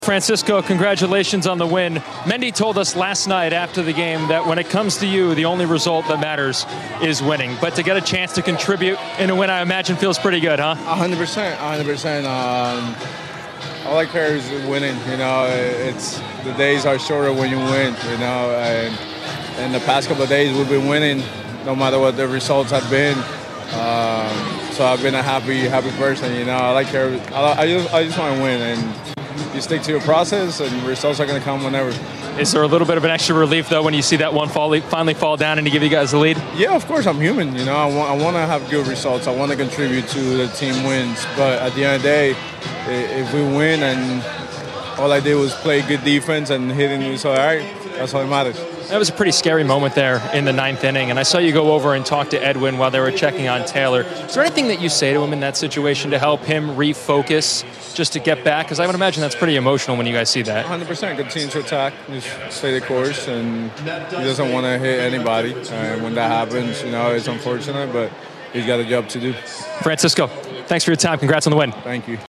Francisco, congratulations on the win. Mendy told us last night after the game that when it comes to you, the only result that matters is winning. But to get a chance to contribute in a win, I imagine feels pretty good, huh? 100%. All I care is winning. You know, the days are shorter when you win. You know, and in the past couple of days we've been winning, no matter what the results have been. So I've been a happy person. You know, I just want to win, and you stick to your process, and results are going to come whenever. Is there a little bit of an extra relief, though, when you see that one finally fall down and to give you guys the lead? Yeah, of course. I'm human. You know, I want to have good results. I want to contribute to the team wins. But at the end of the day, if we win and all I did was play good defense and hitting you, so all right, that's all that matters. That was a pretty scary moment there in the ninth inning, and I saw you go over and talk to Edwin while they were checking on Taylor. Is there anything that you say to him in that situation to help him refocus, just to get back? Because I would imagine that's pretty emotional when you guys see that. 100%. Continue to attack, just stay the course, and he doesn't want to hit anybody. And when that happens, you know, it's unfortunate, but he's got a job to do. Francisco, thanks for your time. Congrats on the win. Thank you.